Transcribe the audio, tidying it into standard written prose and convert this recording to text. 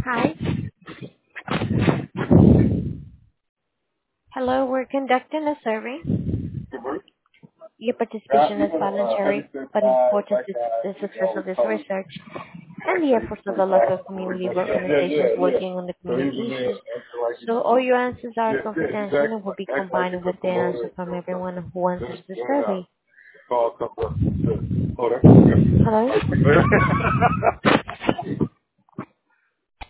Hi. Hello, we're conducting a survey. Your participation is voluntary, but important to the success of this research and the efforts of the local community organizations working on the community issues. So all your answers are confidential and will be combined with the answer from everyone who answers the survey. Hello?